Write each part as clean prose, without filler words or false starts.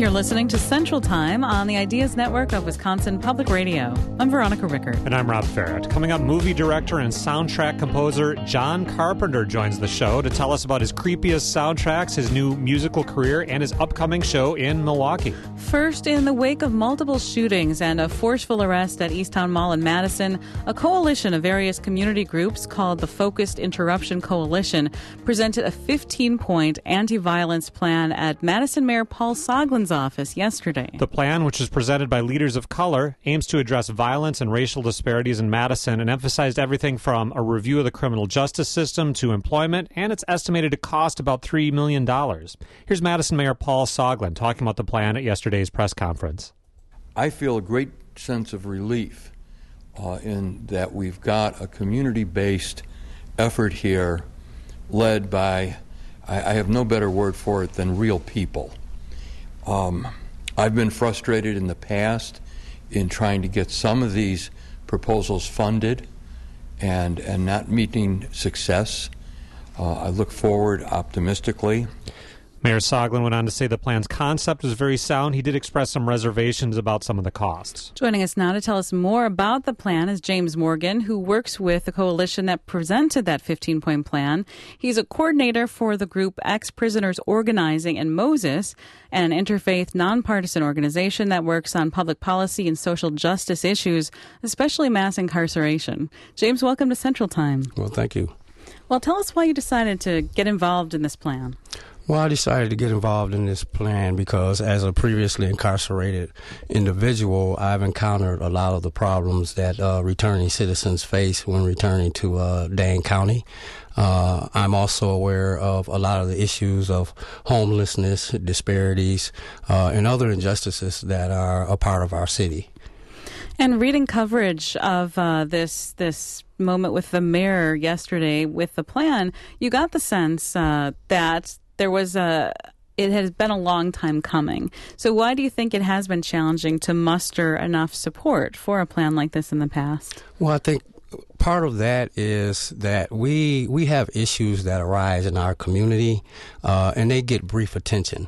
You're listening to Central Time on the Ideas Network of Wisconsin Public Radio. I'm Veronica Rickert. And I'm Rob Farrett. Coming up, movie director and soundtrack composer John Carpenter joins the show to tell us about his creepiest soundtracks, his new musical career, and his upcoming show in Milwaukee. First, in the wake of multiple shootings and a forceful arrest at Easttown Mall in Madison, a coalition of various community groups called the Focused Interruption Coalition presented a 15-point anti-violence plan at Madison Mayor Paul Soglin's office yesterday. The plan, which was presented by leaders of color, aims to address violence and racial disparities in Madison and emphasized everything from a review of the criminal justice system to employment, and it's estimated to cost about $3 million. Here's Madison Mayor Paul Soglin talking about the plan at yesterday's press conference. I feel a great sense of relief in that we've got a community-based effort here led by, I have no better word for it than real people. I've been frustrated in the past in trying to get some of these proposals funded and not meeting success. I look forward optimistically. Mayor Soglin went on to say the plan's concept was very sound. He did express some reservations about some of the costs. Joining us now to tell us more about the plan is James Morgan, who works with the coalition that presented that 15-point plan. He's a coordinator for the group Ex-Prisoners Organizing in Moses, an interfaith, nonpartisan organization that works on public policy and social justice issues, especially mass incarceration. James, welcome to Central Time. Well, thank you. Well, tell us why you decided to get involved in this plan. Well, I decided to get involved in this plan because as a previously incarcerated individual, I've encountered a lot of the problems that returning citizens face when returning to Dane County. I'm also aware of a lot of the issues of homelessness, disparities, and other injustices that are a part of our city. And reading coverage of this moment with the mayor yesterday with the plan, you got the sense that there was it has been a long time coming. So why do you think it has been challenging to muster enough support for a plan like this in the past? Well, I think part of that is that we have issues that arise in our community, and they get brief attention.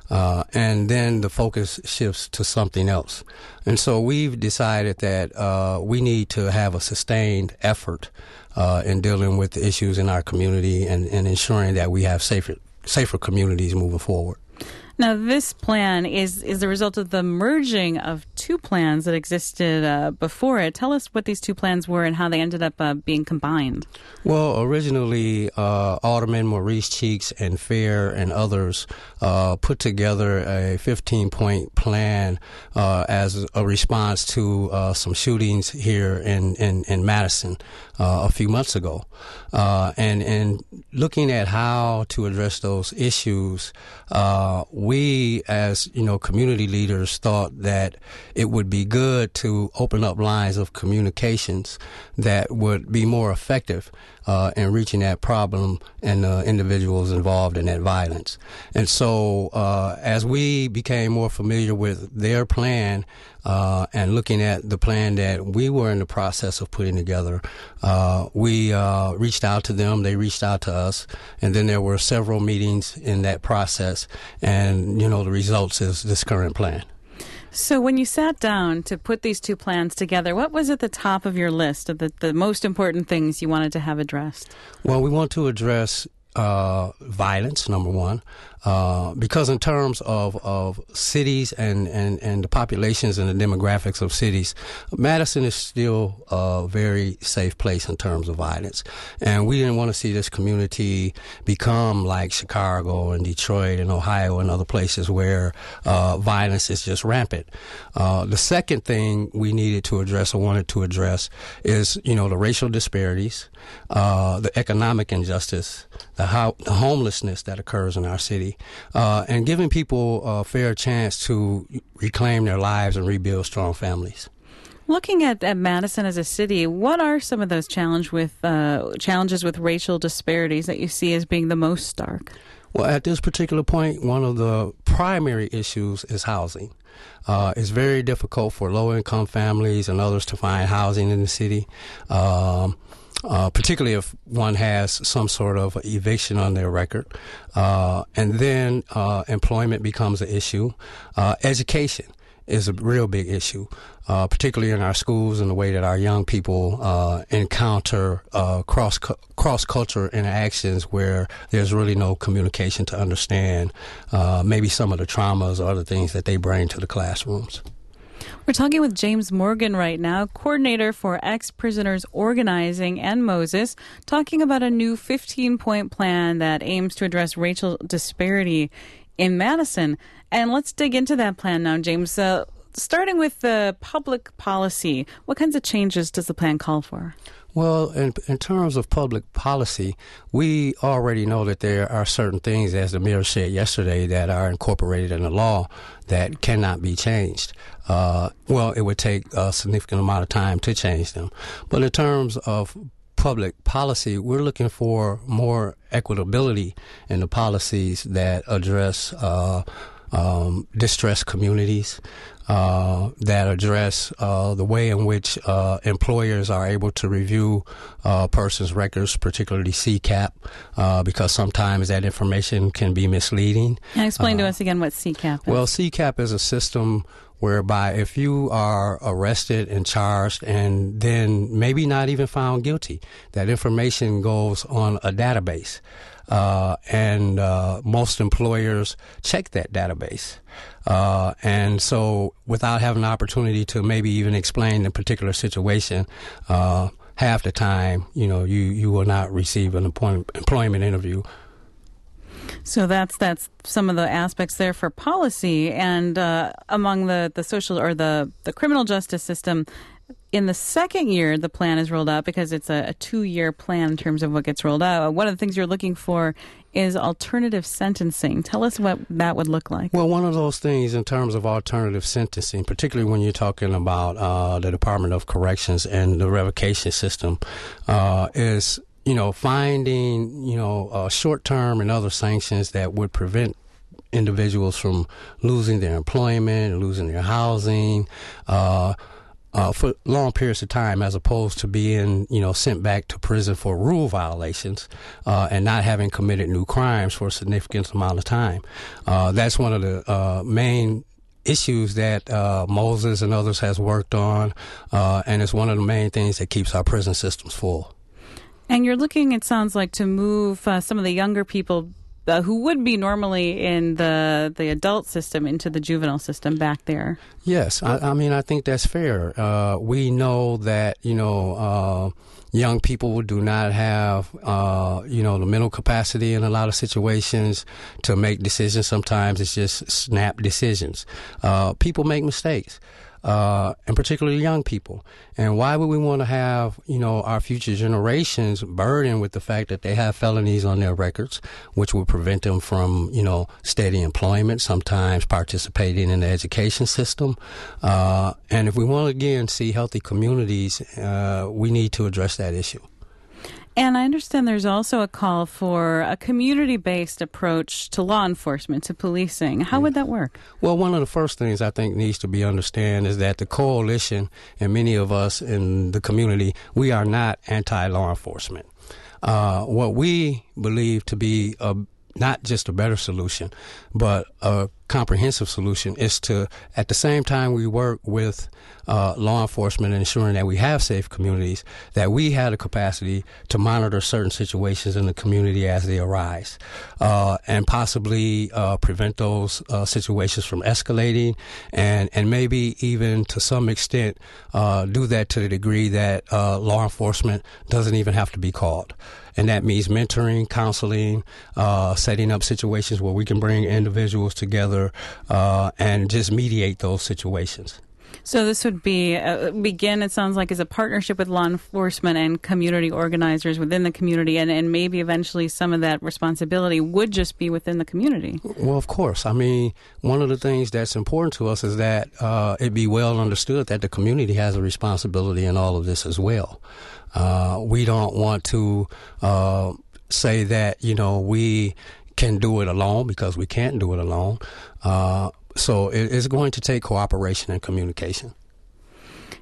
And then the focus shifts to something else. And so we've decided that we need to have a sustained effort in dealing with the issues in our community and ensuring that we have safer communities moving forward. Now, this plan is the result of the merging of two plans that existed before it. Tell us what these two plans were and how they ended up being combined. Well, originally, Alderman Maurice Cheeks and Fair and others put together a 15-point plan as a response to some shootings here in Madison a few months ago. And looking at how to address those issues, we, as community leaders, thought that it would be good to open up lines of communications that would be more effective in reaching that problem and individuals involved in that violence. And so as we became more familiar with their plan and looking at the plan that we were in the process of putting together, we reached out to them, they reached out to us, and then there were several meetings in that process, and the results is this current plan. So when you sat down to put these two plans together, what was at the top of your list of the most important things you wanted to have addressed? Well, we want to address violence, number one, because in terms of cities and the populations and the demographics of cities, Madison is still a very safe place in terms of violence. And we didn't want to see this community become like Chicago and Detroit and Ohio and other places where violence is just rampant. The second thing we needed to address or wanted to address is, the racial disparities, the economic injustice, the homelessness that occurs in our city, and giving people a fair chance to reclaim their lives and rebuild strong families. Looking at Madison as a city, what are some of those challenges with racial disparities that you see as being the most stark? Well, at this particular point, one of the primary issues is housing. It's very difficult for low-income families and others to find housing in the city. particularly if one has some sort of eviction on their record. And then employment becomes an issue. Education is a real big issue, particularly in our schools and the way that our young people encounter cross-cultural interactions where there's really no communication to understand maybe some of the traumas or other things that they bring to the classrooms. We're talking with James Morgan right now, coordinator for Ex-Prisoners Organizing and Moses, talking about a new 15-point plan that aims to address racial disparity in Madison. And let's dig into that plan now, James. Starting with the public policy, what kinds of changes does the plan call for? Well, in terms of public policy, we already know that there are certain things, as the mayor said yesterday, that are incorporated in the law that cannot be changed. Well, it would take a significant amount of time to change them. But in terms of public policy, we're looking for more equitability in the policies that address distressed communities, that address the way in which employers are able to review persons' records, particularly CCAP, because sometimes that information can be misleading. And explain to us again what CCAP is. Well, CCAP is a system whereby if you are arrested and charged and then maybe not even found guilty, that information goes on a database. And most employers check that database. And so without having an opportunity to maybe even explain the particular situation, half the time, you will not receive an employment interview. So that's some of the aspects there for policy. And among the social or the criminal justice system, in the second year, the plan is rolled out because it's a 2-year plan in terms of what gets rolled out. One of the things you're looking for is alternative sentencing. Tell us what that would look like. Well, one of those things in terms of alternative sentencing, particularly when you're talking about the Department of Corrections and the revocation system, is finding short-term and other sanctions that would prevent individuals from losing their employment, losing their housing, for long periods of time, as opposed to being, sent back to prison for rule violations and not having committed new crimes for a significant amount of time. That's one of the main issues that Moses and others has worked on, and it's one of the main things that keeps our prison systems full. And you're looking, it sounds like, to move some of the younger people who would be normally in the adult system into the juvenile system back there. Yes, I think that's fair. We know that, young people do not have, the mental capacity in a lot of situations to make decisions. Sometimes it's just snap decisions. People make mistakes. And particularly young people. And why would we want to have, our future generations burdened with the fact that they have felonies on their records, which will prevent them from, steady employment, sometimes participating in the education system. And if we want to, again, see healthy communities, we need to address that issue. And I understand there's also a call for a community-based approach to law enforcement, to policing. How would that work? Well, one of the first things I think needs to be understood is that the coalition and many of us in the community, we are not anti-law enforcement. What we believe to be not just a better solution, but a comprehensive solution is to, at the same time we work with law enforcement and ensuring that we have safe communities, that we have the capacity to monitor certain situations in the community as they arise, and possibly prevent those situations from escalating, and maybe even to some extent do that to the degree that law enforcement doesn't even have to be called. And that means mentoring, counseling, setting up situations where we can bring individuals together and just mediate those situations. So this would be begin, it sounds like, as a partnership with law enforcement and community organizers within the community, and maybe eventually some of that responsibility would just be within the community. Well, of course. One of the things that's important to us is that it be well understood that the community has a responsibility in all of this as well. We don't want to say that, we can do it alone, because we can't do it alone. So it's going to take cooperation and communication.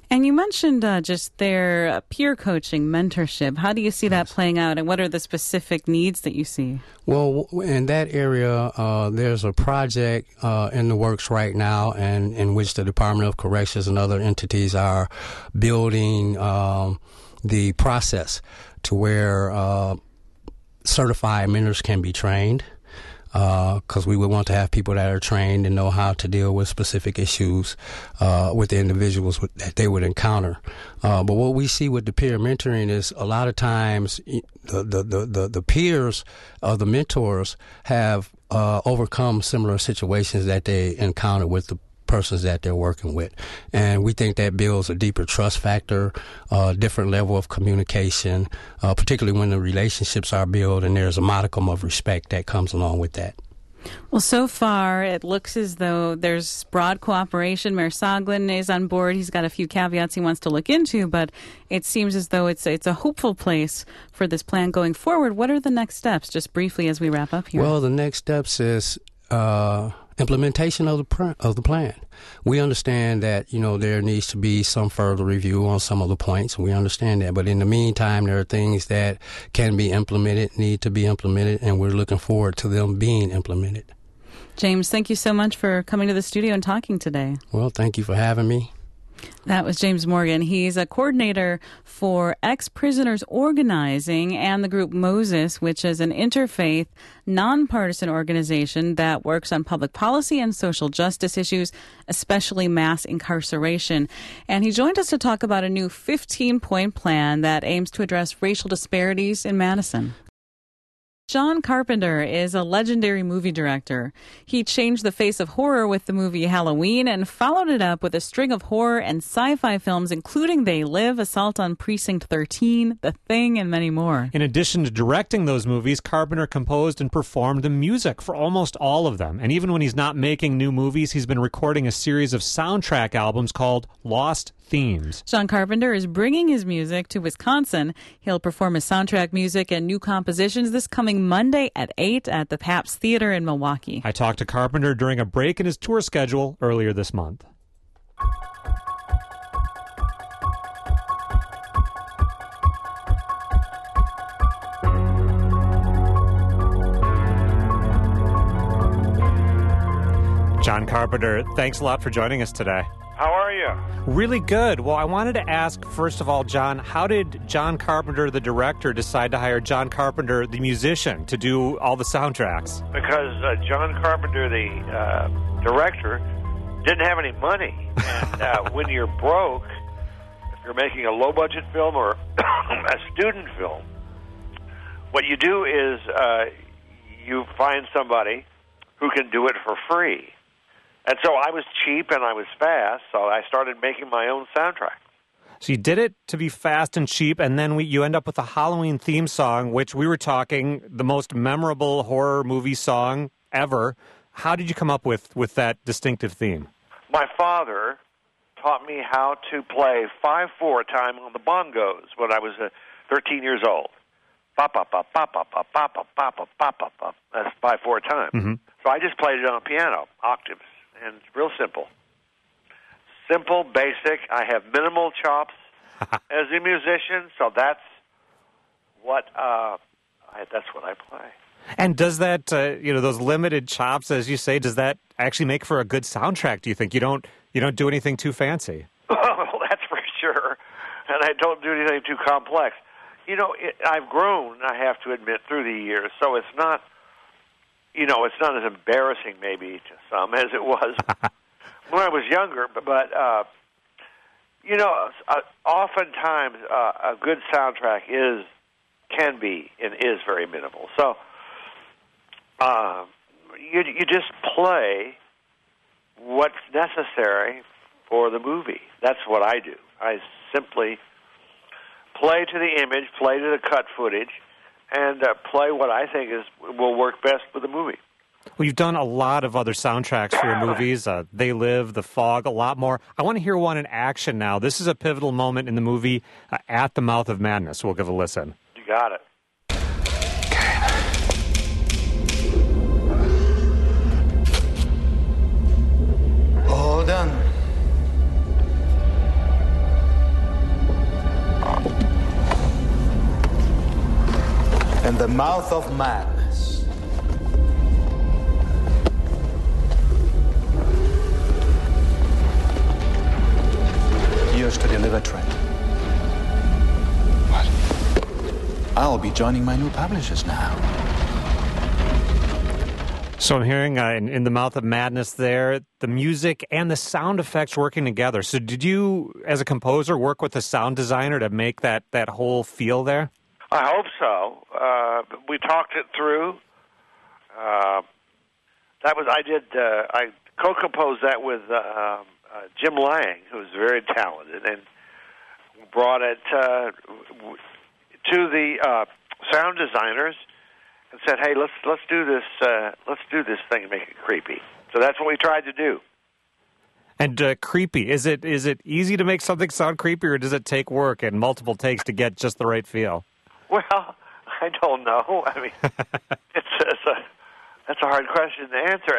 And you mentioned just their peer coaching, mentorship. How do you see that playing out, and what are the specific needs that you see? Well, in that area, there's a project in the works right now, and in which the Department of Corrections and other entities are building the process to where certified mentors can be trained. Because we would want to have people that are trained and know how to deal with specific issues with the individuals that they would encounter. But what we see with the peer mentoring is a lot of times the peers of the mentors have overcome similar situations that they encounter with the persons that they're working with. And we think that builds a deeper trust factor, different level of communication, particularly when the relationships are built and there's a modicum of respect that comes along with that. Well, so far, it looks as though there's broad cooperation. Mayor Soglin is on board. He's got a few caveats he wants to look into, but it seems as though it's a hopeful place for this plan going forward. What are the next steps, just briefly as we wrap up here? Well, the next steps is implementation of the plan. We understand that, there needs to be some further review on some of the points. We understand that. But in the meantime, there are things that can be implemented, need to be implemented, and we're looking forward to them being implemented. James, thank you so much for coming to the studio and talking today. Well, thank you for having me. That was James Morgan. He's a coordinator for Ex-Prisoners Organizing and the group Moses, which is an interfaith, nonpartisan organization that works on public policy and social justice issues, especially mass incarceration. And he joined us to talk about a new 15-point plan that aims to address racial disparities in Madison. John Carpenter is a legendary movie director. He changed the face of horror with the movie Halloween and followed it up with a string of horror and sci-fi films, including They Live, Assault on Precinct 13, The Thing, and many more. In addition to directing those movies, Carpenter composed and performed the music for almost all of them. And even when he's not making new movies, he's been recording a series of soundtrack albums called Lost Themes. John Carpenter is bringing his music to Wisconsin. He'll perform his soundtrack music and new compositions this coming Monday at 8 at the Pabst Theater in Milwaukee. I talked to Carpenter during a break in his tour schedule earlier this month. John Carpenter, thanks a lot for joining us today. How are you? Really good. Well, I wanted to ask, first of all, John, how did John Carpenter, the director, decide to hire John Carpenter, the musician, to do all the soundtracks? Because John Carpenter, the director, didn't have any money. And when you're broke, if you're making a low-budget film or a student film, what you do is you find somebody who can do it for free. And so I was cheap and I was fast, so I started making my own soundtrack. So you did it to be fast and cheap, and then you end up with a Halloween theme song, which we were talking, the most memorable horror movie song ever. How did you come up with that distinctive theme? My father taught me how to play 5/4 time on the bongos when I was 13 years old. Ba ba ba ba ba ba ba ba ba ba ba ba. That's 5/4 time. Mm-hmm. So I just played it on a piano, octaves. And it's real simple. Simple, basic. I have minimal chops as a musician, so that's what I play. And does that, those limited chops, as you say, does that actually make for a good soundtrack? Do you think you don't do anything too fancy? Well, that's for sure. And I don't do anything too complex. I've grown, I have to admit, through the years, so it's not. It's not as embarrassing maybe to some as it was when I was younger. But oftentimes a good soundtrack can be and is very minimal. So you just play what's necessary for the movie. That's what I do. I simply play to the image, play to the cut footage, and play what I think will work best for the movie. Well, you've done a lot of other soundtracks for your movies, They Live, The Fog, a lot more. I want to hear one in action now. This is a pivotal moment in the movie, At the Mouth of Madness. We'll give a listen. You got it. All done. the mouth of madness. Yours to deliver, Trent. What? I'll be joining my new publishers now. So I'm hearing in the mouth of madness there, the music and the sound effects working together. So did you, as a composer, work with a sound designer to make that whole feel there? I hope so. We talked it through. I co-composed that with Jim Lang, who was very talented, and brought it to the sound designers and said, "Hey, let's do this. Let's do this thing and make it creepy." So that's what we tried to do. And creepy, is it easy to make something sound creepy, or does it take work and multiple takes to get just the right feel? Well, I don't know. I mean, that's a hard question to answer.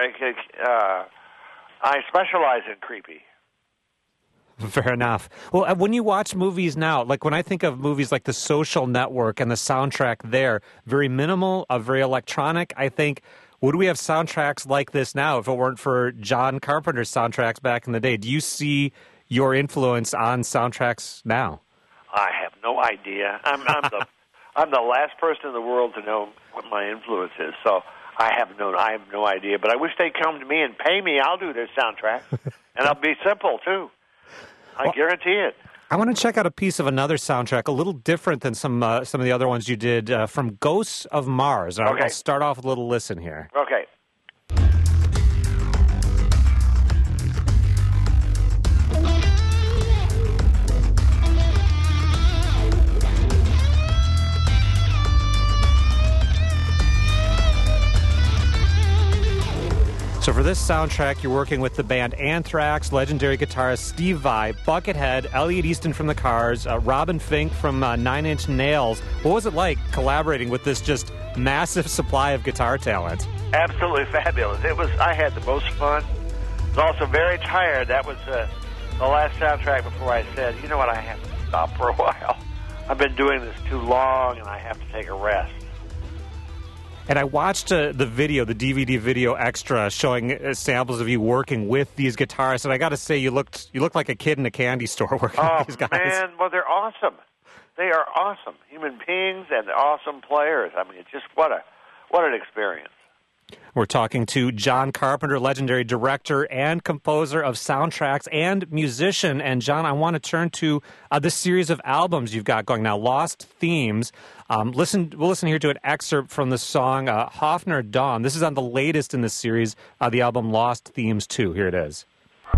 I specialize in creepy. Fair enough. Well, when you watch movies now, like when I think of movies like The Social Network and the soundtrack there, very minimal, very electronic, I think, would we have soundtracks like this now if it weren't for John Carpenter's soundtracks back in the day? Do you see your influence on soundtracks now? I have no idea. I'm the last person in the world to know what my influence is, so I have no idea. But I wish they'd come to me and pay me. I'll do their soundtrack, and I'll be simple too. I guarantee it. I want to check out a piece of another soundtrack, a little different than some of the other ones you did, from Ghosts of Mars. Okay. I'll start off with a little listen here. Okay. So for this soundtrack, you're working with the band Anthrax, legendary guitarist Steve Vai, Buckethead, Elliot Easton from the Cars, Robin Fink from Nine Inch Nails. What was it like collaborating with this just massive supply of guitar talent? Absolutely fabulous. I had the most fun. I was also very tired. That was the last soundtrack before I said, you know what, I have to stop for a while. I've been doing this too long, and I have to take a rest. And I watched the video, the DVD video extra, showing samples of you working with these guitarists. And I got to say, you looked like a kid in a candy store working with these guys. Oh, man, well, they're awesome. They are awesome human beings and awesome players. I mean, it's just what an experience. We're talking to John Carpenter, legendary director and composer of soundtracks and musician. And, John, I want to turn to this series of albums you've got going now, Lost Themes. We'll listen here to an excerpt from the song Hofner Dawn. This is on the latest in the series, the album Lost Themes 2. Here it is.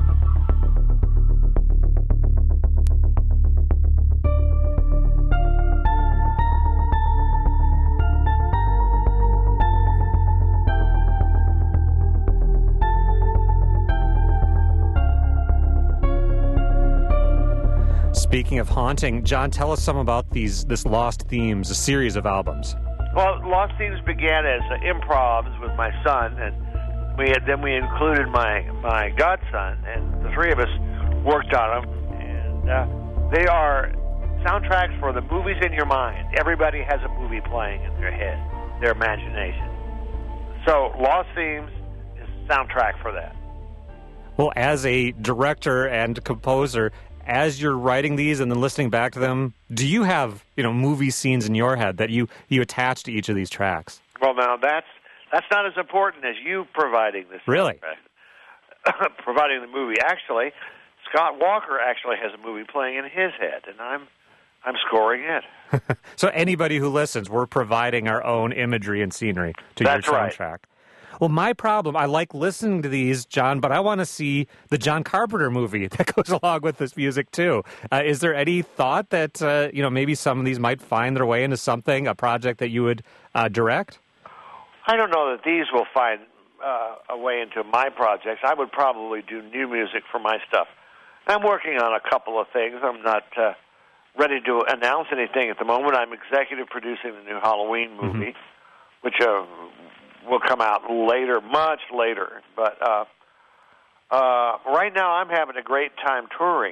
Speaking of haunting, John, tell us some about this Lost Themes, a series of albums. Well, Lost Themes began as improvs with my son, and we included my godson, and the three of us worked on them. And they are soundtracks for the movies in your mind. Everybody has a movie playing in their head, their imagination. So Lost Themes is a soundtrack for that. Well, as a director and composer, as you're writing these and then listening back to them, do you have movie scenes in your head that you attach to each of these tracks? Well, now that's not as important as you providing this. Really? Providing the movie. Actually, Scott Walker actually has a movie playing in his head, and I'm scoring it. So anybody who listens, we're providing our own imagery and scenery to your soundtrack. Right. Well, my problem, I like listening to these, John, but I want to see the John Carpenter movie that goes along with this music, too. Is there any thought that, maybe some of these might find their way into something, a project that you would direct? I don't know that these will find a way into my projects. I would probably do new music for my stuff. I'm working on a couple of things. I'm not ready to announce anything at the moment. I'm executive producing the new Halloween movie, which will come out later, much later. But right now I'm having a great time touring.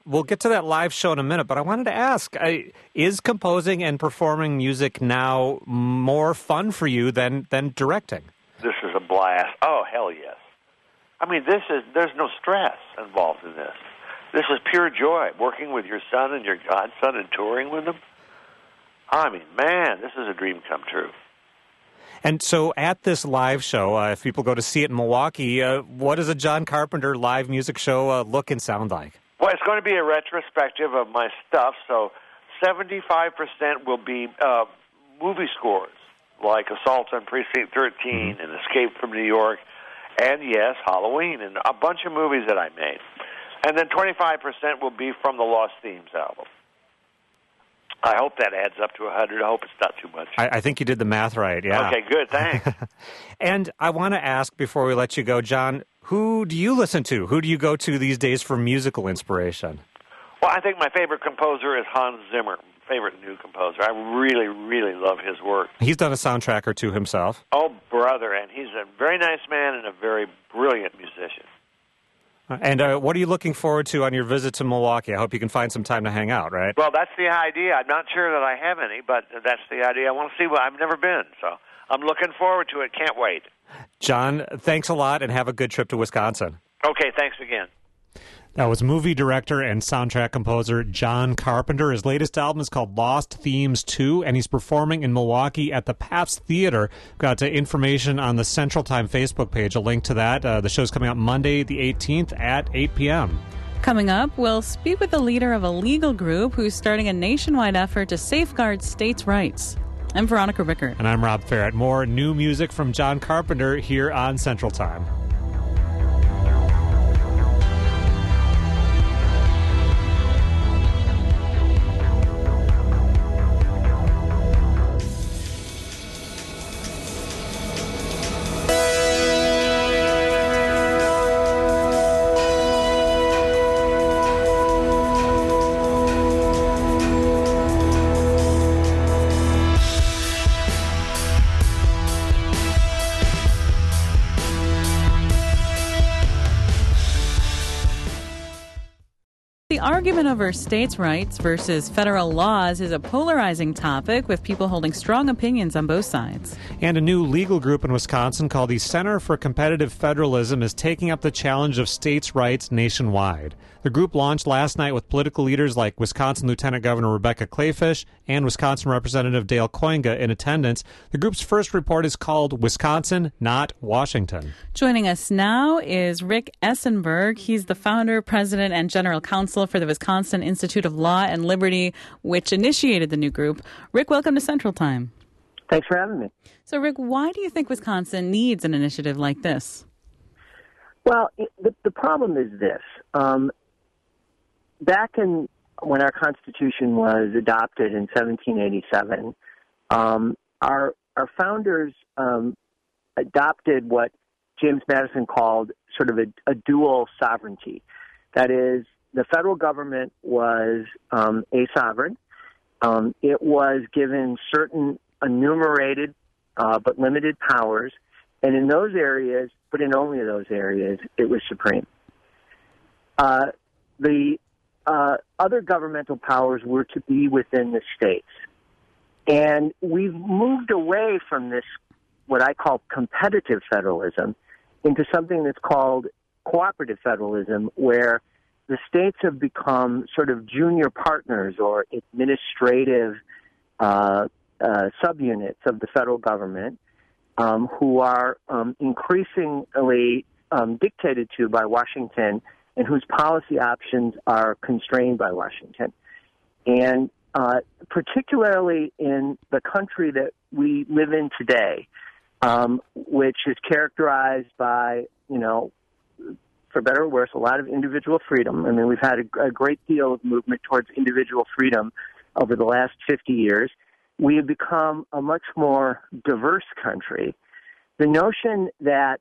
we'll get to that live show in a minute, but I wanted to ask, is composing and performing music now more fun for you than directing? This is a blast. Oh, hell yes. I mean, there's no stress involved in this. This is pure joy, working with your son and your godson and touring with them. I mean, man, this is a dream come true. And so at this live show, if people go to see it in Milwaukee, what does a John Carpenter live music show look and sound like? Well, it's going to be a retrospective of my stuff, so 75% will be movie scores, like Assault on Precinct 13 and Escape from New York, and, yes, Halloween, and a bunch of movies that I made. And then 25% will be from the Lost Themes album. I hope that adds up to 100. I hope it's not too much. I think you did the math right, yeah. Okay, good, thanks. And I want to ask, before we let you go, John, who do you listen to? Who do you go to these days for musical inspiration? Well, I think my favorite composer is Hans Zimmer, favorite new composer. I really, really love his work. He's done a soundtrack or two himself. Oh, brother, and he's a very nice man and a very brilliant musician. And what are you looking forward to on your visit to Milwaukee? I hope you can find some time to hang out, right? Well, that's the idea. I'm not sure that I have any, but that's the idea. I want to see what I've never been, so I'm looking forward to it. Can't wait. John, thanks a lot, and have a good trip to Wisconsin. Okay, thanks again. That was movie director and soundtrack composer John Carpenter. His latest album is called Lost Themes 2, and he's performing in Milwaukee at the Pabst Theater. Got information on the Central Time Facebook page, a link to that. The show's coming out Monday the 18th at 8 p.m. Coming up, we'll speak with the leader of a legal group who's starting a nationwide effort to safeguard states' rights. I'm Veronica Rickert. And I'm Rob Ferrett. More new music from John Carpenter here on Central Time. The argument over states' rights versus federal laws is a polarizing topic with people holding strong opinions on both sides. And a new legal group in Wisconsin called the Center for Competitive Federalism is taking up the challenge of states' rights nationwide. The group launched last night with political leaders like Wisconsin Lieutenant Governor Rebecca Kleefisch and Wisconsin Representative Dale Koinga in attendance. The group's first report is called Wisconsin, Not Washington. Joining us now is Rick Essenberg. He's the founder, president, and general counsel for the Wisconsin Institute of Law and Liberty, which initiated the new group. Rick, welcome to Central Time. Thanks for having me. So, Rick, why do you think Wisconsin needs an initiative like this? Well, the problem is this. Back when our Constitution was adopted in 1787, our founders adopted what James Madison called sort of a dual sovereignty. That is, the federal government was a sovereign. It was given certain enumerated but limited powers, and in those areas, but in only those areas, it was supreme. The other governmental powers were to be within the states. And we've moved away from this, what I call competitive federalism, into something that's called cooperative federalism, where the states have become sort of junior partners or administrative subunits of the federal government who are increasingly dictated to by Washington and whose policy options are constrained by Washington. And particularly in the country that we live in today, which is characterized by, for better or worse, a lot of individual freedom. I mean, we've had a great deal of movement towards individual freedom over the last 50 years. We have become a much more diverse country. The notion that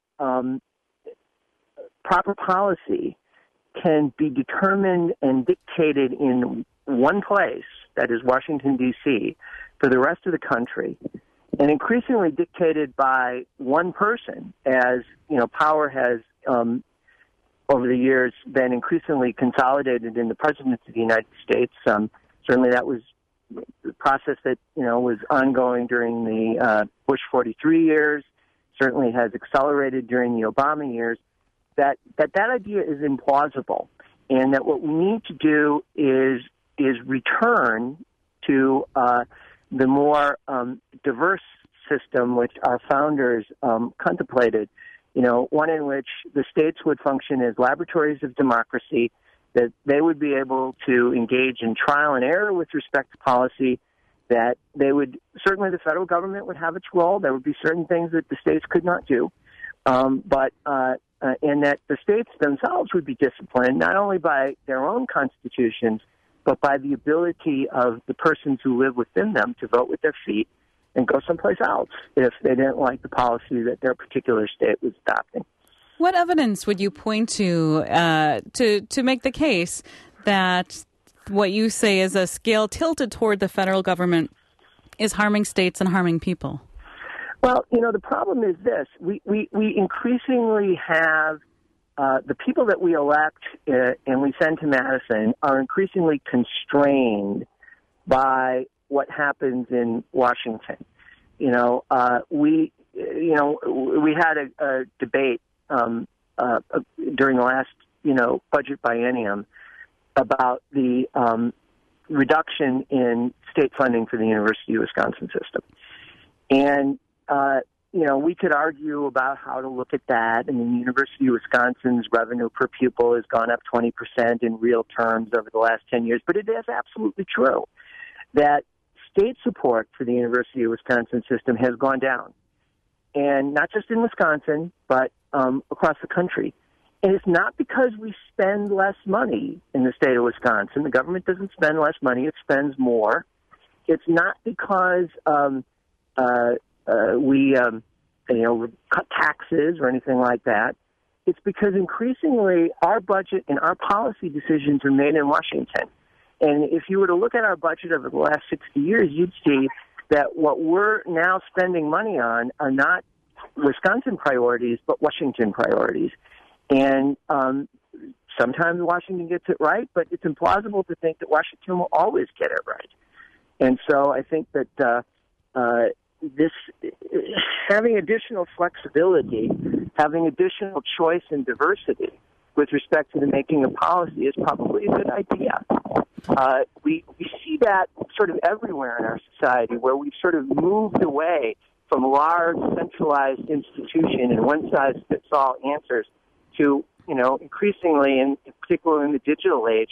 proper policy can be determined and dictated in one place, that is Washington, D.C., for the rest of the country, and increasingly dictated by one person as, power has over the years been increasingly consolidated in the presidency of the United States. Certainly that was the process that, was ongoing during the Bush 43 years, certainly has accelerated during the Obama years, that idea is implausible, and that what we need to do is return to the more diverse system which our founders contemplated, one in which the states would function as laboratories of democracy, that they would be able to engage in trial and error with respect to policy, that certainly the federal government would have its role. There would be certain things that the states could not do, and that the states themselves would be disciplined not only by their own constitutions, but by the ability of the persons who live within them to vote with their feet and go someplace else if they didn't like the policy that their particular state was adopting. What evidence would you point to make the case that what you say is a scale tilted toward the federal government is harming states and harming people? Well, the problem is this. We increasingly have the people that we elect and we send to Madison are increasingly constrained by what happens in Washington. We had a debate during the last budget biennium about the reduction in state funding for the University of Wisconsin system, and we could argue about how to look at that. And the University of Wisconsin's revenue per pupil has gone up 20% in real terms over the last 10 years. But it is absolutely true that state support for the University of Wisconsin system has gone down. And not just in Wisconsin, but across the country. And it's not because we spend less money in the state of Wisconsin. The government doesn't spend less money. It spends more. It's not because we cut taxes or anything like that. It's because increasingly our budget and our policy decisions are made in Washington. And if you were to look at our budget over the last 60 years, you'd see that what we're now spending money on are not Wisconsin priorities, but Washington priorities. And sometimes Washington gets it right, but it's implausible to think that Washington will always get it right. And so I think that this having additional flexibility, having additional choice and diversity with respect to the making of policy is probably a good idea. We see that sort of everywhere in our society, where we've sort of moved away from large centralized institution and one-size-fits-all answers to, increasingly, in particular in the digital age,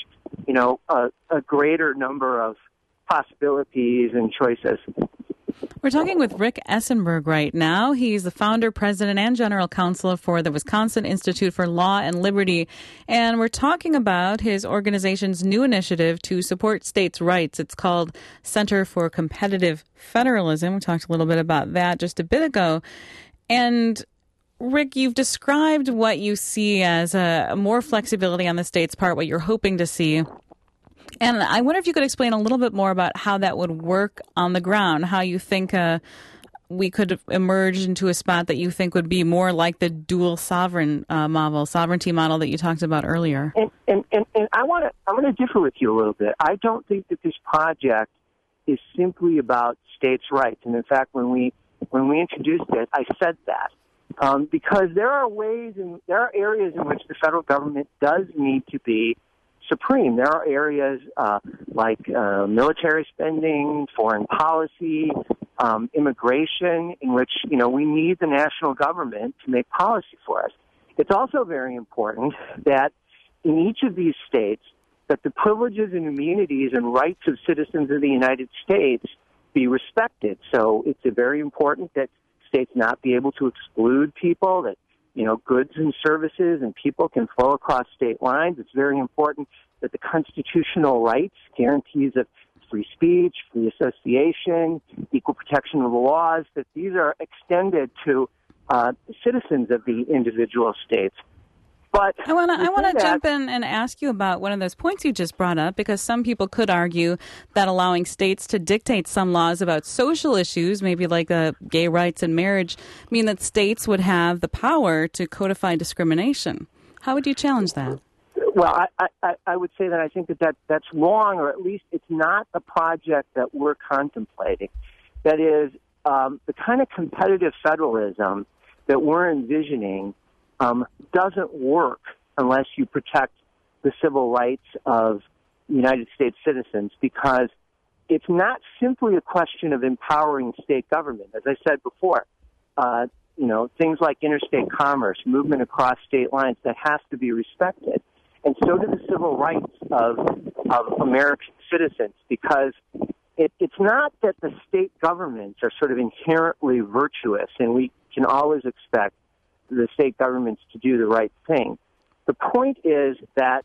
a greater number of possibilities and choices. We're talking with Rick Essenberg right now. He's the founder, president, and general counsel for the Wisconsin Institute for Law and Liberty. And we're talking about his organization's new initiative to support states' rights. It's called Center for Competitive Federalism. We talked a little bit about that just a bit ago. And Rick, you've described what you see as a more flexibility on the state's part, what you're hoping to see. And I wonder if you could explain a little bit more about how that would work on the ground, how you think we could emerge into a spot that you think would be more like the dual sovereignty model that you talked about earlier. And I want to differ with you a little bit. I don't think that this project is simply about states' rights. And in fact, when we introduced it, I said that. Because there are areas in which the federal government does need to be supreme. There are areas like military spending, foreign policy, immigration, in which we need the national government to make policy for us. It's also very important that in each of these states, that the privileges and immunities and rights of citizens of the United States be respected. So it's very important that states not be able to exclude people, that goods and services and people can flow across state lines. It's very important that the constitutional rights, guarantees of free speech, free association, equal protection of the laws, that these are extended to citizens of the individual states. But I want to jump in and ask you about one of those points you just brought up, because some people could argue that allowing states to dictate some laws about social issues, maybe like gay rights and marriage, mean that states would have the power to codify discrimination. How would you challenge that? Well, I would say that I think that's wrong, or at least it's not the project that we're contemplating. That is, the kind of competitive federalism that we're envisioning doesn't work unless you protect the civil rights of United States citizens, because it's not simply a question of empowering state government. As I said before, things like interstate commerce, movement across state lines, that has to be respected. And so do the civil rights of American citizens, because it's not that the state governments are sort of inherently virtuous and we can always expect the state governments to do the right thing. The point is that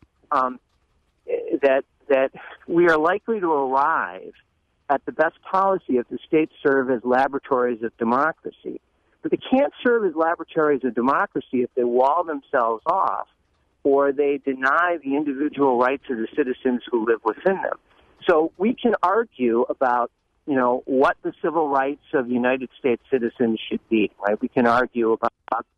that we are likely to arrive at the best policy if the states serve as laboratories of democracy. But they can't serve as laboratories of democracy if they wall themselves off or they deny the individual rights of the citizens who live within them. So we can argue about, what the civil rights of United States citizens should be, right? We can argue about,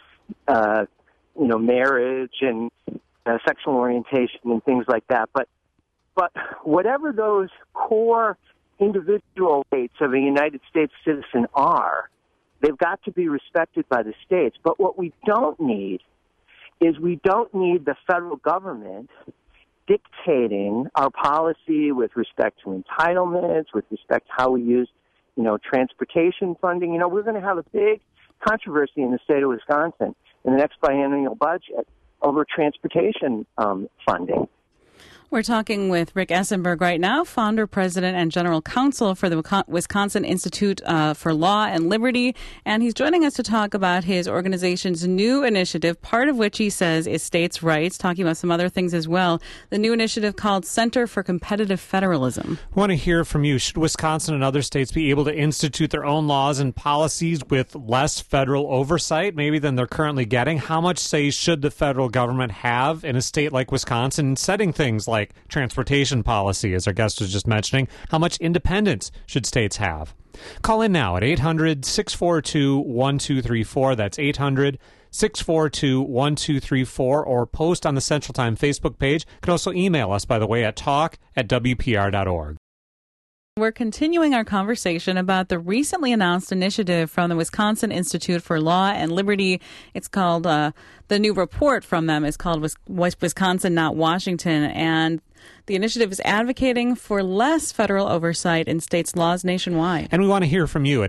marriage and sexual orientation and things like that. But whatever those core individual rights of a United States citizen are, they've got to be respected by the states. But what we don't need is we don't need the federal government dictating our policy with respect to entitlements, with respect to how we use, transportation funding. We're going to have a big controversy in the state of Wisconsin in the next biennial budget over transportation funding. We're talking with Rick Essenberg right now, founder, president, and general counsel for the Wisconsin Institute for Law and Liberty. And he's joining us to talk about his organization's new initiative, part of which he says is states' rights, talking about some other things as well. The new initiative called Center for Competitive Federalism. I want to hear from you. Should Wisconsin and other states be able to institute their own laws and policies with less federal oversight, maybe than they're currently getting? How much say should the federal government have in a state like Wisconsin in setting things like transportation policy, as our guest was just mentioning? How much independence should states have? Call in now at 800-642-1234. That's 800-642-1234, or post on the Central Time Facebook page. You can also email us, by the way, at talk@wpr.org. We're continuing our conversation about the recently announced initiative from the Wisconsin Institute for Law and Liberty. It's called, the new report from them is called Wisconsin, Not Washington. And the initiative is advocating for less federal oversight in states' laws nationwide. And we want to hear from you at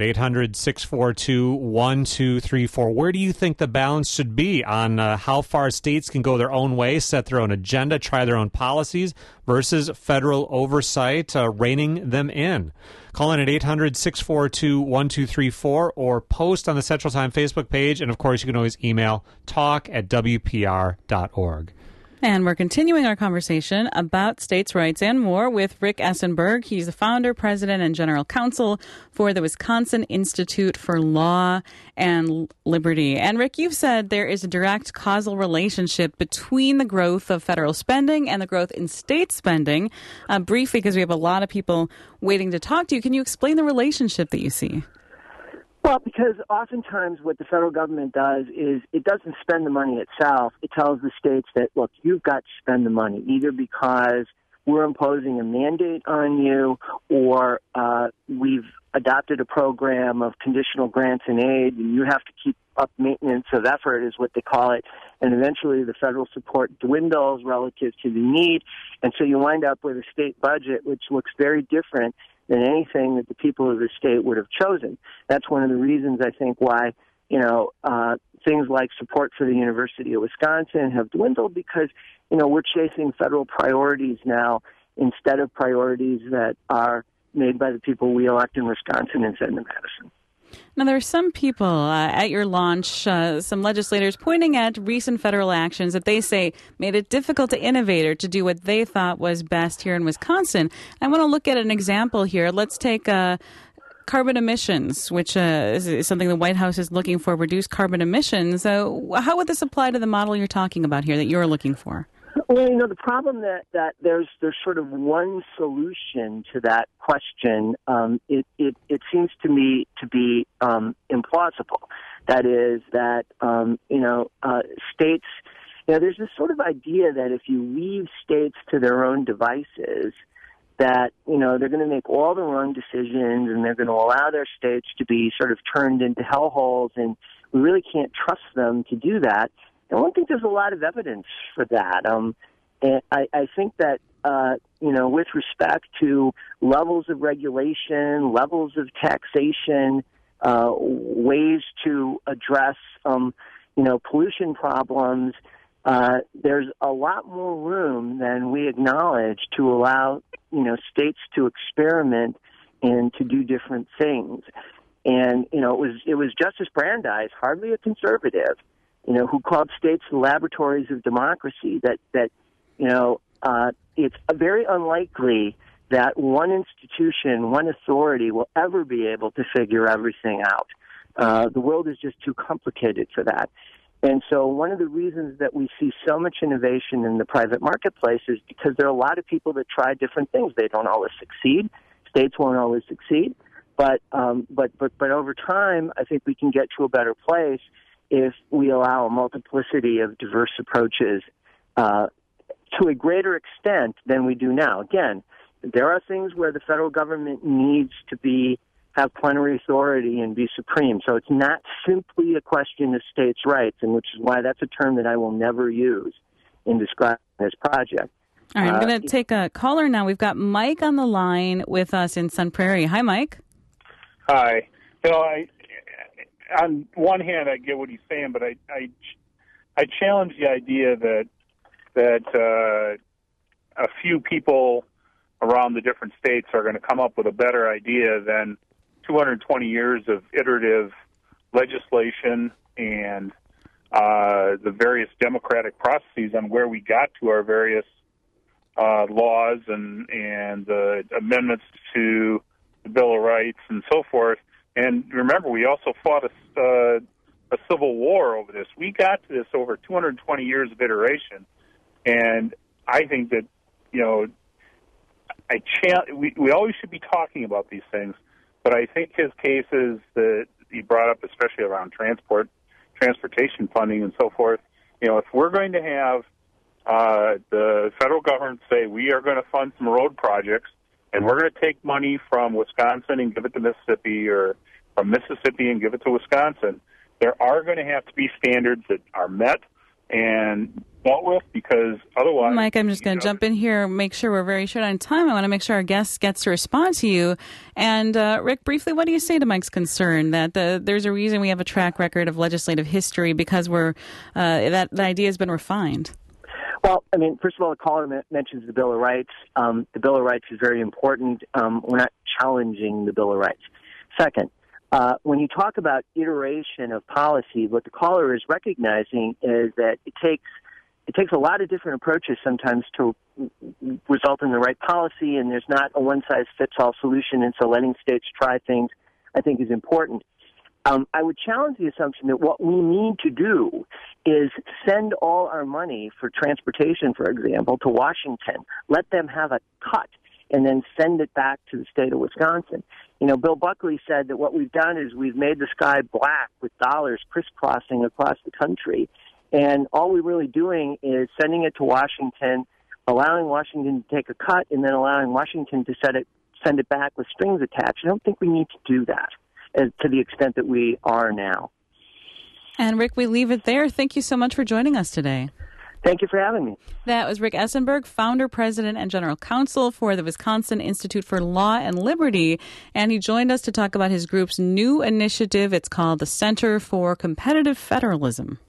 800-642-1234. Where do you think the balance should be on how far states can go their own way, set their own agenda, try their own policies, versus federal oversight reining them in? Call in at 800-642-1234 or post on the Central Time Facebook page. And, of course, you can always email talk@wpr.org. And we're continuing our conversation about states' rights and more with Rick Essenberg. He's the founder, president, and general counsel for the Wisconsin Institute for Law and Liberty. And Rick, you've said there is a direct causal relationship between the growth of federal spending and the growth in state spending. Briefly, because we have a lot of people waiting to talk to you, can you explain the relationship that you see? Well, because oftentimes what the federal government does is it doesn't spend the money itself. It tells the states that, look, you've got to spend the money, either because we're imposing a mandate on you or we've adopted a program of conditional grants and aid, and you have to keep up maintenance of effort is what they call it. And eventually the federal support dwindles relative to the need. And so you wind up with a state budget which looks very different than anything that the people of the state would have chosen. That's one of the reasons, I think, why, things like support for the University of Wisconsin have dwindled, because, we're chasing federal priorities now instead of priorities that are made by the people we elect in Wisconsin instead of Madison. Now, there are some people at your launch, some legislators pointing at recent federal actions that they say made it difficult to innovate or to do what they thought was best here in Wisconsin. I want to look at an example here. Let's take carbon emissions, which is something the White House is looking for, reduce carbon emissions. How would this apply to the model you're talking about here that you're looking for? Well, the problem that there's sort of one solution to that question. It seems to me to be implausible. That is that states there's this sort of idea that if you leave states to their own devices, that, they're going to make all the wrong decisions and they're going to allow their states to be sort of turned into hellholes, and we really can't trust them to do that. And I don't think there's a lot of evidence for that. And I think that, with respect to levels of regulation, levels of taxation, ways to address, pollution problems, there's a lot more room than we acknowledge to allow, states to experiment and to do different things. And, it was Justice Brandeis, hardly a conservative, who called states the laboratories of democracy, that it's very unlikely that one institution, one authority will ever be able to figure everything out. The world is just too complicated for that. And so one of the reasons that we see so much innovation in the private marketplace is because there are a lot of people that try different things. They don't always succeed. States won't always succeed. But over time, I think we can get to a better place if we allow a multiplicity of diverse approaches to a greater extent than we do now. Again, there are things where the federal government needs to have plenary authority and be supreme. So it's not simply a question of states' rights, and which is why that's a term that I will never use in describing this project. All right, I'm going to take a caller now. We've got Mike on the line with us in Sun Prairie. Hi, Mike. Hi. On one hand, I get what he's saying, but I challenge the idea that a few people around the different states are going to come up with a better idea than 220 years of iterative legislation and the various democratic processes on where we got to our various laws and the amendments to the Bill of Rights and so forth. And remember, we also fought a civil war over this. We got to this over 220 years of iteration, and I think that we always should be talking about these things. But I think his cases that he brought up, especially around transportation funding and so forth, if we're going to have the federal government say we are going to fund some road projects and we're going to take money from Wisconsin and give it to Mississippi, or from Mississippi and give it to Wisconsin, there are going to have to be standards that are met and dealt with, because otherwise... Mike, I'm just going to jump in here, make sure we're very short on time. I want to make sure our guest gets to respond to you. And Rick, briefly, what do you say to Mike's concern that there's a reason we have a track record of legislative history, because that the idea has been refined? Well, I mean, first of all, the caller mentions the Bill of Rights. The Bill of Rights is very important. We're not challenging the Bill of Rights. Second, when you talk about iteration of policy, what the caller is recognizing is that it takes a lot of different approaches sometimes to result in the right policy, and there's not a one-size-fits-all solution, and so letting states try things, I think, is important. I would challenge the assumption that what we need to do is send all our money for transportation, for example, to Washington, let them have a cut, and then send it back to the state of Wisconsin. Bill Buckley said that what we've done is we've made the sky black with dollars crisscrossing across the country, and all we're really doing is sending it to Washington, allowing Washington to take a cut, and then allowing Washington to send it back with strings attached. I don't think we need to do that to the extent that we are now. And Rick, we leave it there. Thank you so much for joining us today. Thank you for having me. That was Rick Essenberg, founder, president, and general counsel for the Wisconsin Institute for Law and Liberty. And he joined us to talk about his group's new initiative. It's called the Center for Competitive Federalism.